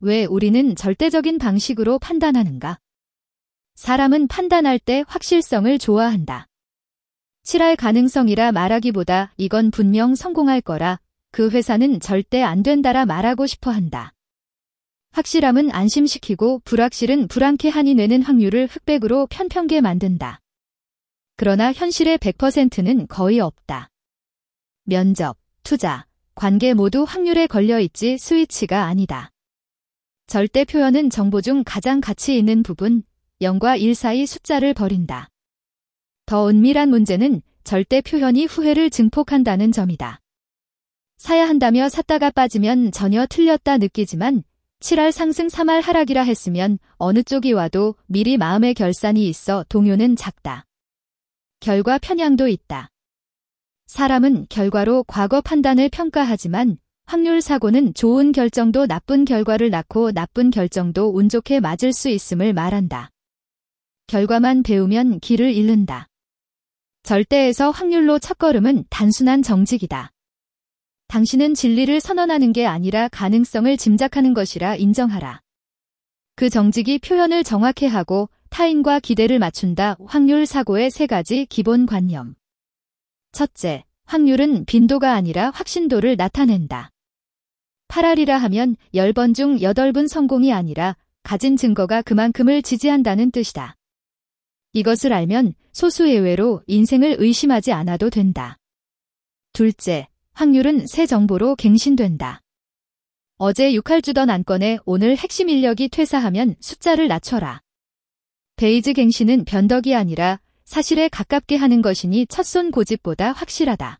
왜 우리는 절대적인 방식으로 판단하는가? 사람은 판단할 때 확실성을 좋아한다. 7할 가능성이라 말하기보다 이건 분명 성공할 거라, 그 회사는 절대 안 된다라 말하고 싶어 한다. 확실함은 안심시키고 불확실은 불안케 하니 뇌는 확률을 흑백으로 편평게 만든다. 그러나 현실의 100%는 거의 없다. 면접, 투자, 관계 모두 확률에 걸려있지 스위치가 아니다. 절대 표현은 정보 중 가장 가치 있는 부분, 0과 1 사이 숫자를 버린다. 더 은밀한 문제는 절대 표현이 후회를 증폭한다는 점이다. 사야 한다며 샀다가 빠지면 전혀 틀렸다 느끼지만 7할 상승 3할 하락이라 했으면 어느 쪽이 와도 미리 마음의 결산이 있어 동요는 작다. 결과 편향도 있다. 사람은 결과로 과거 판단을 평가하지만 확률 사고는 좋은 결정도 나쁜 결과를 낳고 나쁜 결정도 운 좋게 맞을 수 있음을 말한다. 결과만 배우면 길을 잃는다. 절대에서 확률로 첫걸음은 단순한 정직이다. 당신은 진리를 선언하는 게 아니라 가능성을 짐작하는 것이라 인정하라. 그 정직이 표현을 정확히 하고 타인과 기대를 맞춘다. 확률 사고의 3가지 기본 관념. 첫째, 확률은 빈도가 아니라 확신도를 나타낸다. 8할이라 하면 10번 중 8분 성공이 아니라 가진 증거가 그만큼을 지지한다는 뜻이다. 이것을 알면 소수 예외로 인생을 의심하지 않아도 된다. 둘째, 확률은 새 정보로 갱신된다. 어제 6할 주던 안건에 오늘 핵심 인력이 퇴사하면 숫자를 낮춰라. 베이즈 갱신은 변덕이 아니라 사실에 가깝게 하는 것이니 첫손 고집보다 확실하다.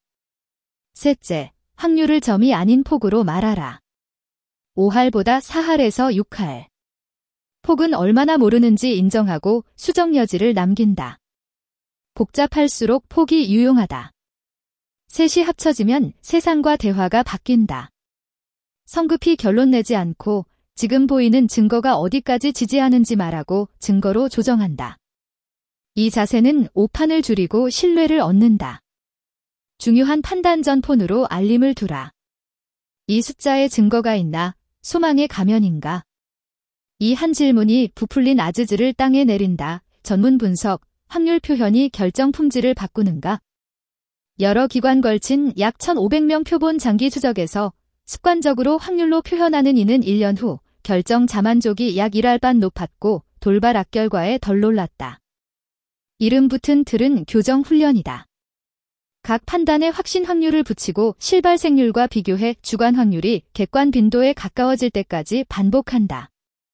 셋째, 확률을 점이 아닌 폭으로 말하라. 5할보다 4할에서 6할. 폭은 얼마나 모르는지 인정하고 수정 여지를 남긴다. 복잡할수록 폭이 유용하다. 셋이 합쳐지면 세상과 대화가 바뀐다. 성급히 결론 내지 않고 지금 보이는 증거가 어디까지 지지하는지 말하고 증거로 조정한다. 이 자세는 오판을 줄이고 신뢰를 얻는다. 중요한 판단 전 폰으로 알림을 두라. 이 숫자에 증거가 있나? 소망의 가면인가? 이 한 질문이 부풀린 아즈즈를 땅에 내린다. 전문 분석, 확률 표현이 결정 품질을 바꾸는가? 여러 기관 걸친 약 1,500명 표본 장기 추적에서 습관적으로 확률로 표현하는 이는 1년 후 결정 자만족이 약 1할 반 높았고 돌발 악결과에 덜 놀랐다. 이름 붙은 틀은 교정 훈련이다. 각 판단에 확신 확률을 붙이고 실발생률과 비교해 주관 확률이 객관 빈도에 가까워질 때까지 반복한다.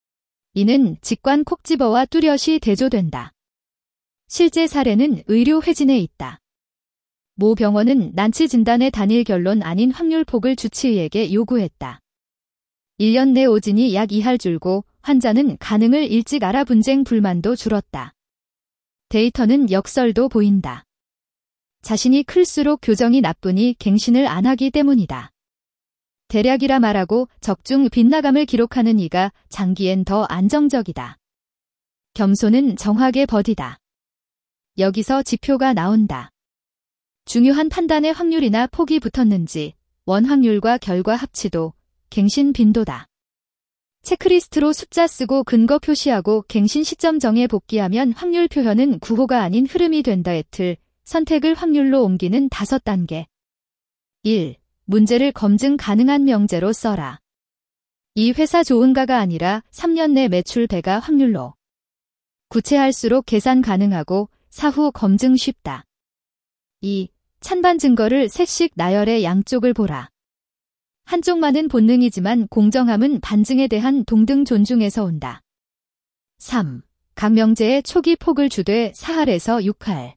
이는 직관 콕 집어와 뚜렷이 대조된다. 실제 사례는 의료 회진에 있다. 모 병원은 난치 진단의 단일 결론 아닌 확률폭을 주치의에게 요구했다. 1년 내 오진이 약 2할 줄고 환자는 가능을 일찍 알아 분쟁 불만도 줄었다. 데이터는 역설도 보인다. 자신이 클수록 교정이 나쁘니 갱신을 안 하기 때문이다. 대략이라 말하고 적중 빗나감을 기록하는 이가 장기엔 더 안정적이다. 겸손은 정확에 버디다. 여기서 지표가 나온다. 중요한 판단의 확률이나 폭이 붙었는지, 원 확률과 결과 합치도, 갱신 빈도다. 체크리스트로 숫자 쓰고 근거 표시하고 갱신 시점 정해 복귀하면 확률 표현은 구호가 아닌 흐름이 된다의 틀, 선택을 확률로 옮기는 5단계. 1. 문제를 검증 가능한 명제로 써라. 이 회사 좋은가가 아니라 3년 내 매출 배가 확률로. 구체할수록 계산 가능하고 사후 검증 쉽다. 2. 찬반 증거를 셋씩 나열해 양쪽을 보라. 한쪽만은 본능이지만 공정함은 반증에 대한 동등 존중에서 온다. 3. 각 명제의 초기 폭을 주되 4할에서 6할.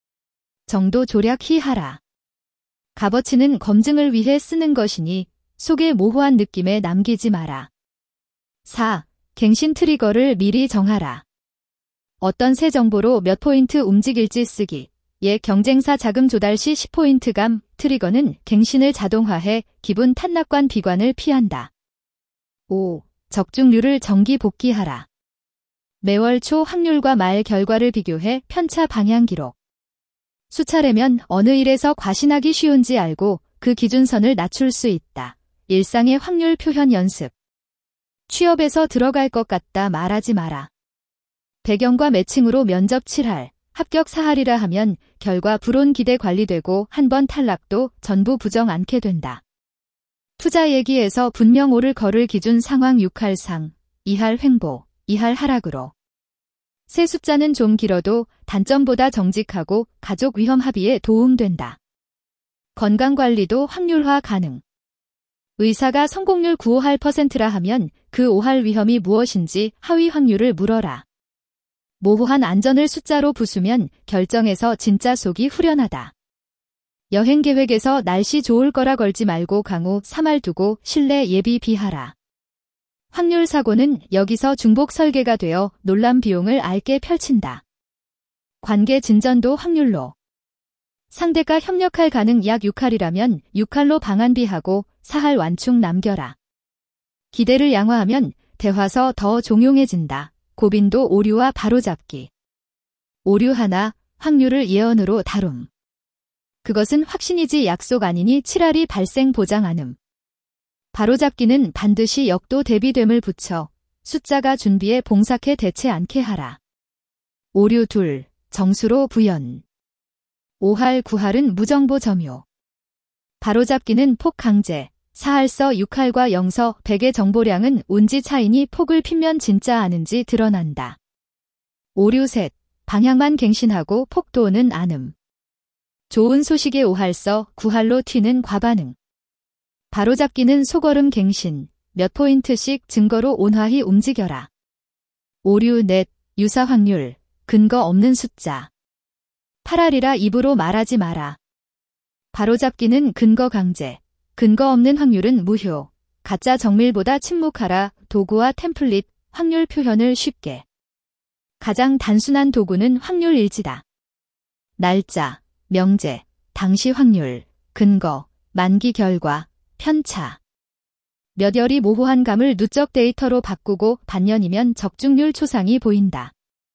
정도 조략히 하라. 값어치는 검증을 위해 쓰는 것이니 속에 모호한 느낌에 남기지 마라. 4. 갱신 트리거를 미리 정하라. 어떤 새 정보로 몇 포인트 움직일지 쓰기. 예 경쟁사 자금 조달 시 10포인트 감, 트리거는 갱신을 자동화해 기분 탓낙관 비관을 피한다. 5. 적중률을 정기 복귀하라. 매월 초 확률과 말 결과를 비교해 편차 방향 기록. 수차례면 어느 일에서 과신하기 쉬운지 알고 그 기준선을 낮출 수 있다. 일상의 확률 표현 연습. 취업에서 들어갈 것 같다 말하지 마라. 배경과 매칭으로 면접 7할, 합격 4할이라 하면 결과 불온 기대 관리되고 한 번 탈락도 전부 부정 않게 된다. 투자 얘기에서 분명 오를 걸을 기준 상황 6할 상, 2할 횡보, 2할 하락으로. 세 숫자는 좀 길어도 단점보다 정직하고 가족 위험 합의에 도움된다. 건강관리도 확률화 가능. 의사가 성공률 9~5%라 하면 그 5할 위험이 무엇인지 하위 확률을 물어라. 모호한 안전을 숫자로 부수면 결정에서 진짜 속이 후련하다. 여행 계획에서 날씨 좋을 거라 걸지 말고 강우 3할 두고 실내 예비 비하라. 확률 사고는 여기서 중복 설계가 되어 논란 비용을 알게 펼친다. 관계 진전도 확률로. 상대가 협력할 가능 약 6할이라면 6할로 방안비하고 4할 완충 남겨라. 기대를 양화하면 대화서 더 종용해진다. 고빈도 오류와 바로잡기. 오류 하나, 확률을 예언으로 다룸. 그것은 확신이지 약속 아니니 7할이 발생 보장 않음. 바로잡기는 반드시 역도 대비됨을 붙여 숫자가 준비에 봉삭해 대체 않게 하라. 오류 2, 정수로 부연. 5할 9할은 무정보 점유. 바로잡기는 폭 강제. 4할서 6할과 0서 100의 정보량은 운지 차이니 폭을 피면 진짜 아는지 드러난다. 오류 셋, 방향만 갱신하고 폭도는 않음. 좋은 소식의 5할서 9할로 튀는 과반응. 바로잡기는 소거름 갱신, 몇 포인트씩 증거로 온화히 움직여라. 오류 넷, 유사 확률, 근거 없는 숫자. 8할이라 입으로 말하지 마라. 바로잡기는 근거 강제. 근거 없는 확률은 무효. 가짜 정밀보다 침묵하라. 도구와 템플릿, 확률 표현을 쉽게. 가장 단순한 도구는 확률 일지다. 날짜, 명제, 당시 확률, 근거, 만기 결과, 편차. 몇 열이 모호한 감을 누적 데이터로 바꾸고 반년이면 적중률 초상이 보인다.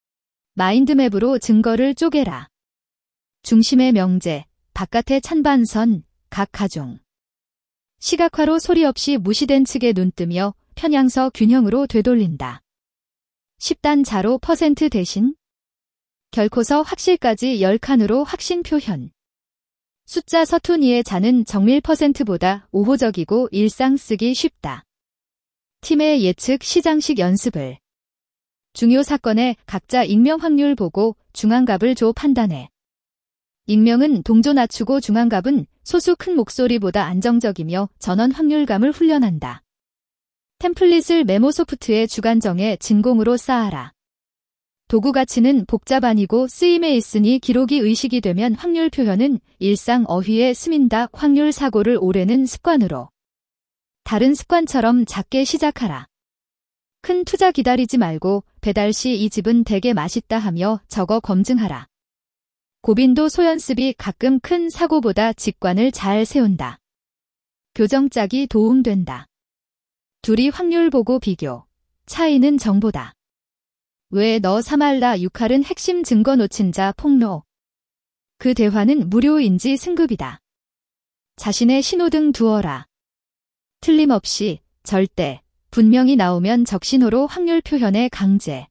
마인드맵으로 증거를 쪼개라. 중심의 명제, 바깥의 찬반선, 각 가중. 시각화로 소리 없이 무시된 측에 눈뜨며 편향서 균형으로 되돌린다. 10단 자로 퍼센트 대신 결코서 확실까지 10칸으로 확신 표현. 숫자 서툰이의 자는 정밀 %보다 우호적이고 일상 쓰기 쉽다. 팀의 예측 시장식 연습을. 중요 사건에 각자 익명 확률 보고 중앙값을 줘 판단해. 익명은 동조 낮추고 중앙값은 소수 큰 목소리보다 안정적이며 전원 확률감을 훈련한다. 템플릿을 메모 소프트에 주간정에 진공으로 쌓아라. 도구 가치는 복잡 아니고 쓰임에 있으니 기록이 의식이 되면 확률 표현은 일상 어휘에 스민다. 확률 사고를 오래는 습관으로. 다른 습관처럼 작게 시작하라. 큰 투자 기다리지 말고 배달 시 이 집은 되게 맛있다 하며 적어 검증하라. 고빈도 소연습이 가끔 큰 사고보다 직관을 잘 세운다. 교정 짝이 도움된다. 둘이 확률 보고 비교. 차이는 정보다. 왜 너 3할 나 6할은 핵심 증거 놓친 자 폭로. 그 대화는 무료인지 승급이다. 자신의 신호등 두어라. 틀림없이, 절대, 분명히 나오면 적신호로 확률 표현의 강제.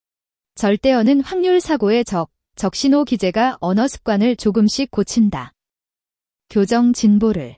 절대어는 확률 사고의 적신호 기재가 언어 습관을 조금씩 고친다. 교정 진보를.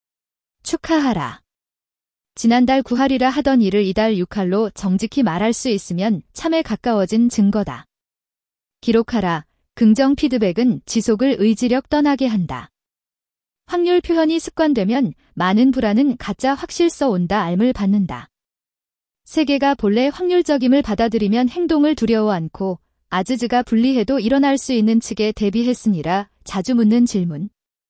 축하하라. 지난달 9할이라 하던 일을 이달 6할로 정직히 말할 수 있으면 참에 가까워진 증거다. 기록하라. 긍정 피드백은 지속을 의지력 떠나게 한다. 확률 표현이 습관되면 많은 불안은 가짜 확실서 온다 알물 받는다. 세계가 본래 확률적임을 받아들이면 행동을 두려워 않고 아즈즈가 분리해도 일어날 수 있는 측에 대비했으니라. 자주 묻는 질문.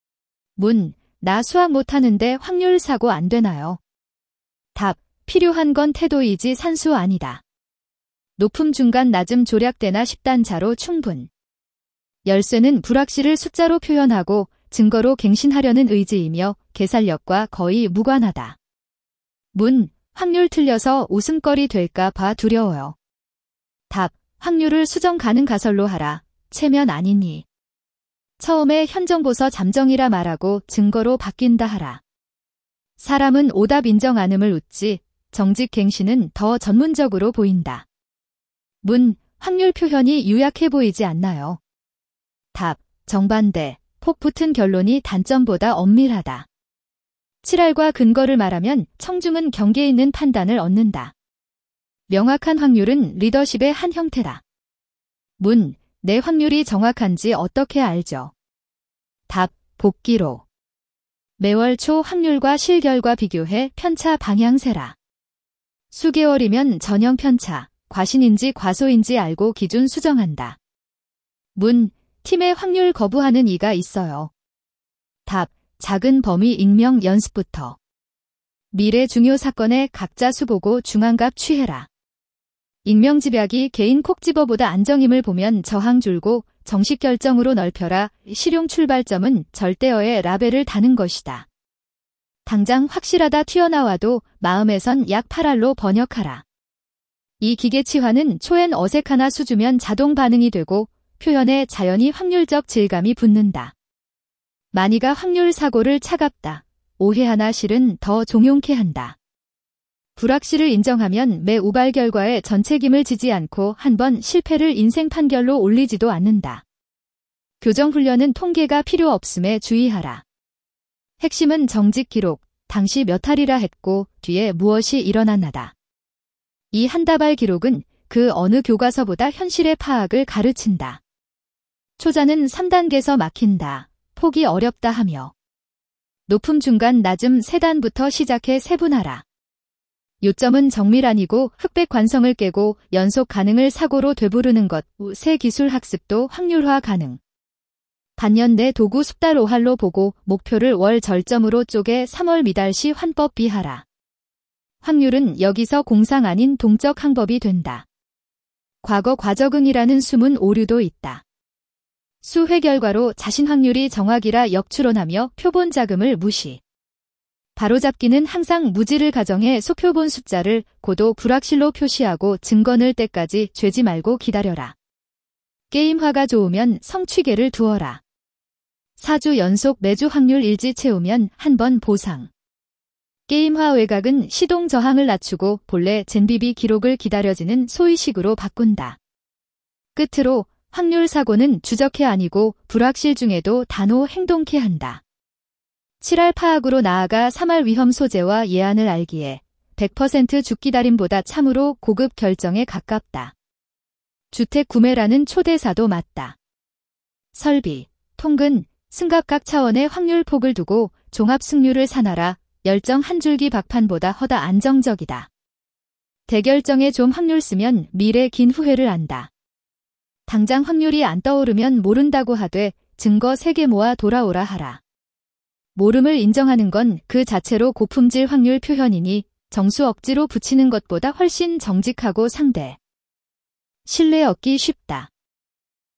나 수학 못하는데 확률 사고 안 되나요? 답. 필요한 건 태도이지 산수 아니다. 높음 중간 낮음 조략대나 10단 자로 충분. 열쇠는 불확실을 숫자로 표현하고 증거로 갱신하려는 의지이며 계산력과 거의 무관하다. 확률 틀려서 웃음거리 될까 봐 두려워요. 답. 확률을 수정 가능 가설로 하라. 체면 아니니. 처음에 현정보서 잠정이라 말하고 증거로 바뀐다 하라. 사람은 오답 인정 않음을 웃지 정직 갱신은 더 전문적으로 보인다. 문, 확률 표현이 유약해 보이지 않나요? 답, 정반대, 폭 붙은 결론이 단점보다 엄밀하다. 칠할과 근거를 말하면 청중은 경계 있는 판단을 얻는다. 명확한 확률은 리더십의 한 형태다. 문, 내 확률이 정확한지 어떻게 알죠? 답, 복기로. 매월 초 확률과 실결과 비교해 편차 방향 세라. 수개월이면 전형 편차, 과신인지 과소인지 알고 기준 수정한다. 문, 팀의 확률 거부하는 이가 있어요. 답, 작은 범위 익명 연습부터. 미래 중요 사건에 각자 수보고 중앙값 취해라. 익명 집약이 개인 콕 집어보다 안정임을 보면 저항 줄고 정식 결정으로 넓혀라. 실용 출발점은 절대어의 라벨을 다는 것이다. 당장 확실하다 튀어나와도 마음에선 약 8알로 번역하라. 이 기계치화는 초엔 어색하나 수주면 자동 반응이 되고 표현에 자연히 확률적 질감이 붙는다. 많이가 확률 사고를 차갑다. 오해하나 실은 더 종용케 한다. 불확실을 인정하면 매 우발 결과에 전책임을 지지 않고 한 번 실패를 인생 판결로 올리지도 않는다. 교정훈련은 통계가 필요 없음에 주의하라. 핵심은 정직 기록, 당시 몇 할이라 했고 뒤에 무엇이 일어났나다. 이 한다발 기록은 그 어느 교과서보다 현실의 파악을 가르친다. 초자는 3단계에서 막힌다. 포기 어렵다 하며. 높음 중간 낮음 3단부터 시작해 세분하라. 요점은 정밀 아니고 흑백 관성을 깨고 연속 가능을 사고로 되부르는 것. 새 기술 학습도 확률화 가능. 반년 내 도구 숙달 5할로 보고 목표를 월 절점으로 쪼개 3월 미달시 환법 비하라. 확률은 여기서 공상 아닌 동적 항법이 된다. 과거 과적응이라는 숨은 오류도 있다. 수회 결과로 자신 확률이 정확이라 역추론하며 표본 자금을 무시. 바로잡기는 항상 무지를 가정해 소표본 숫자를 고도 불확실로 표시하고 증거 늘 때까지 죄지 말고 기다려라. 게임화가 좋으면 성취계를 두어라. 4주 연속 매주 확률 일지 채우면 한 번 보상. 게임화 외곽은 시동 저항을 낮추고 본래 젠비비 기록을 기다려지는 소위식으로 바꾼다. 끝으로 확률 사고는 주적해 아니고 불확실 중에도 단호 행동케 한다. 7할 파악으로 나아가 3할 위험 소재와 예안을 알기에 100% 죽기달인보다 참으로 고급 결정에 가깝다. 주택 구매라는 초대사도 맞다. 설비, 통근, 승갑 각 차원의 확률 폭을 두고 종합 승률을 산하라. 열정 한 줄기 박판보다 허다 안정적이다. 대결정에 좀 확률 쓰면 미래 긴 후회를 안다. 당장 확률이 안 떠오르면 모른다고 하되 증거 3개 모아 돌아오라 하라. 모름을 인정하는 건 그 자체로 고품질 확률 표현이니 정수 억지로 붙이는 것보다 훨씬 정직하고 상대. 신뢰 얻기 쉽다.